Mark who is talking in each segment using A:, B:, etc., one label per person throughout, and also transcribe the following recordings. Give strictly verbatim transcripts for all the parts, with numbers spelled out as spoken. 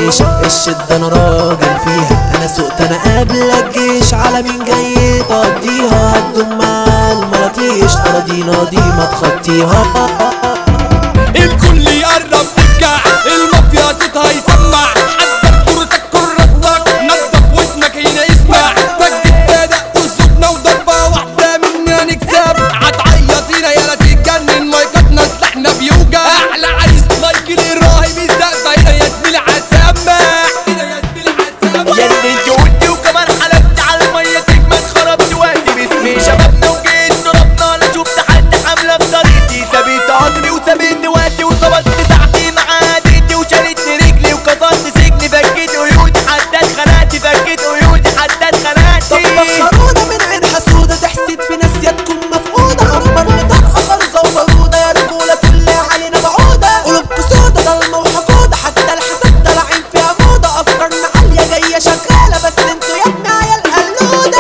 A: عيشة الشدة انا راجل فيها، انا سقت انا قبلك جيش، على مين جاي تقضيها؟ هتدوم مع المراطيش، اراضينا دي ما تخطيها.
B: الكل يقرب ترجع، المافيا صوتها يسمع، حضر كرتك كرتك، نضف ودنك هنا اسمع، فجت بدأ وصوتنا وضربة واحدة منا نكسب، هتعيط هنا يالا تتجنن، مايكاتنا سلاحنا بيوجع، احلى عريس مايكل الراهب الزقفة هنا يا زميلي هتسمع، هنا يا زميلي هتسمع.
C: يا اللي انت قلت وكمان حلفت على المية تجمد خربت وقتي باسمي شبابنا وجيت ضربنا، لا شفت حد حاملة في طريقتي، سابت عمري وسابت وقتي وصبرت ساعتي مع عادتي، وشالتني رجلي وكسرت سجني، فكيت قيودي حتى اتخنقت، فكيت قيودي حتى اتخنقت.
A: بخرودة من عين حسودة تحسد في ناس يا تكون مفقودة، عمر لطرقة فرزة وورودة، يا رجولة كلها علينا بعودة، قلوبكوا سودة ضلمة وحقودة، حتى الحسد طالعين فيها موضة، أفكارنا عالية جاية شغالة، بس انتوا يا ابني عيال قلودة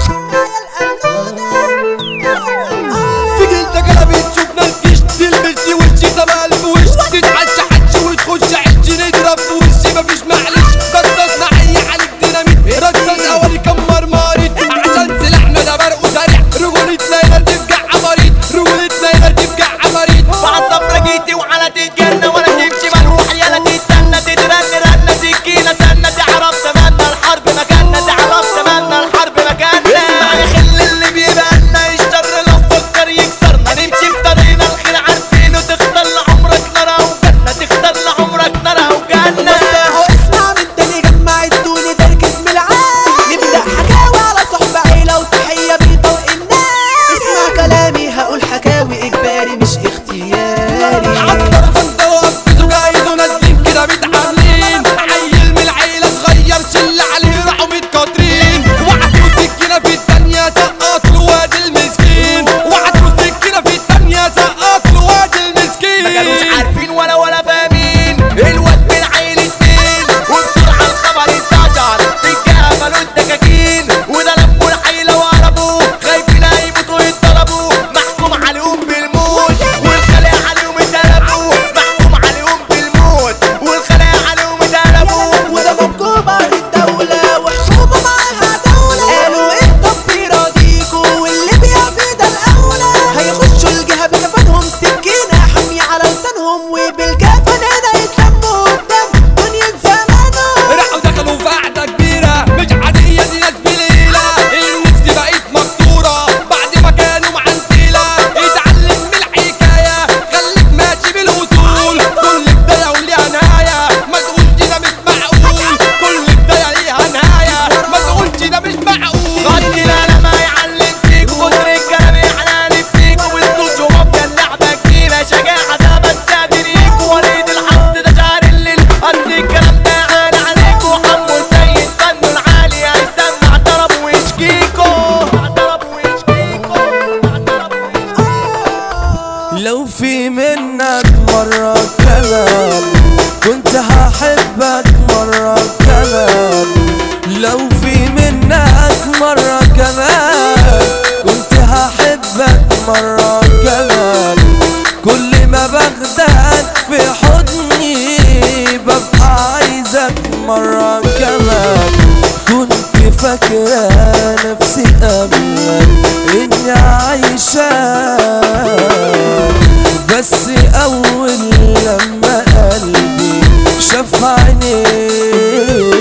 B: في جلدك انا بتشوف ناس جيش، تلبس وشي طبقة في وش، تتعشى حدش وتخش عش، نضرب في وشي مفيش معلش، رصاص نعية عليك ديناميت، رصاص اولي كمر مارد، عشان سلاحنا ده برق وسريع، رجولتنا هنا تفجع عباريت، رجولتنا هنا تفجع عباريت.
C: بعد صفرة جيتي وعلى تتجنى ولا تمشي ملوح، يالا تستنى تترن رنة سكينة سنة، تعرف تمامنا الحرب مكاننا، تعرف تمامنا الحرب مكاننا. اسمع يا خل اللي بيبقالنا الشر لو فكر يكسرنا، نمشي في طريقنا الخير عارفينه، تختار لعمرك نار او جنة، تختار لعمرك نار او جنة.
A: اهو اسمع من تاني جمع الدوني تركز من العام، نبدأ حكاوي على صحبة عيلة وتحية بيطلق الناس، اسمع كلامي هقول حكاوي اجباري مش اختياري.
B: عطر فندق وقفزوا جايزوا نازلين كده متعاملين، عيل من العيلة صغير شلة عليه راحوا متكاترين، وعدوا سكينة في التانية سقطوا الواد المسكين، وعدوا سكينة في التانية سقطوا الواد المسكين.
C: ما كانوش عارفين ولا ولا فاهمين، الواد من عيلة مين، وبسرعة الخبر انتشر، في الجهة مالوا الدكاكين، وده لموا العيلة وهربوا، خايفين هيموتوا يتضربوا، محكوم عليهم بالموت، والخلايا عليهم اتقلبوا، محكوم عليهم بالموت، والخلايا عليهم اتقلبوا.
A: وده حكومة الدولة وحكومة معاها دولة، قالوا انتوا بيراضيكوا واللي بيعفي ده الأولى، هيخشوا الجهة بكفنهم سكينة حامية على لسانهم، وبالكفن هنا يتلموا قدام دنيا زمانهم.
B: راحوا دخلوا في قعدة كبيرة مش عادية، دي ناس بليلة، النفس بقت مكسورة بعد ما كانوا معنتيلة، اتعلم من الحكاية خليك ماشي بالأصول، كل بداية وليها نهاية، ما تقولش ده مش معقول، كل بداية ليها نهاية، ما تقولش ده مش معقول.
C: خدي لا ما يعلم فيك، وكتر الكلام يحلال فيك، والصوت ومافيا اللعبة كتيرة، شجاعة ده بس تدريك، وليد الحظ ده شعر الليل، أصل الكلام ده عان عليك، وحمو السيد فنه العالي هيسمع طرب ويشكيكو، طرب ويشكيكو، طرب ويشكيكو.
D: لو في منك مرة كلام كنت هحبك مرة كمان، لو في منك مرة كمان كنت هحبك مرة كمان، كل ما باخدك في حضني ببقى عايزك مرة كمان، كنت فاكرة نفسي قبلك اني عايشة، بس اول لما قلبي شاف عينيك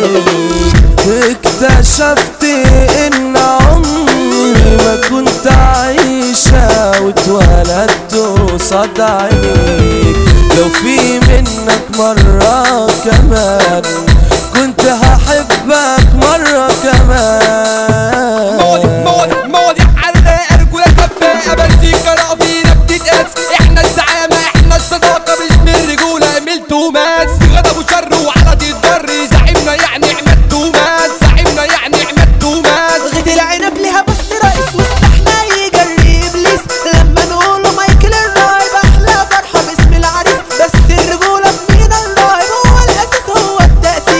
D: اكتشفت ان عمري ما كنت عايشة، واتولدت قصاد عينيك. لو في منك مرة كمان كنت هحبك مرة كمان.
B: مواضيع مواضيع مواضيع حراقة رجولة سباقة، بنزيكا رافينا بتتقاس، احنا الزعامة احنا الصداقة، مش من رجولة ملت وماس، غضب وشر وعلى الضر، زعيمنا يعني عماد وماس، زعيمنا يعني عماد وماس.
A: غيت العنب ليها بس رئيس واستحنا يجري ابليس، لما نقوله مايكل الراهب احلى فرحة باسم العريس، بس الرجولة في مين الراهب هو الاساس هو التأسيس.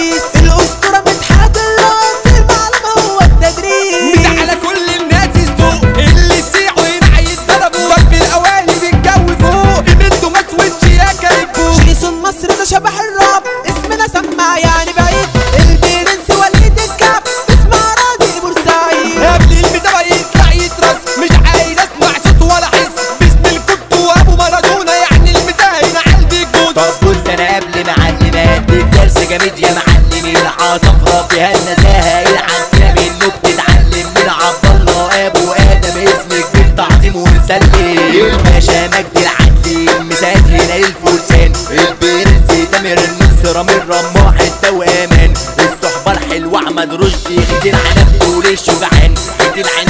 C: جامد يا معلم العصفرة فيها النزاهة العدية منه بتتعلم من عبد الله ابو ادم اسم كبير تعظيم ومسلم الباشا مجدي العدلي المساس هنا الفرسان البرنس تامر النصرة من رماح التوأمان الصحبة الحلوة احمد رشدي خد العنب طول الشجعان خد العنب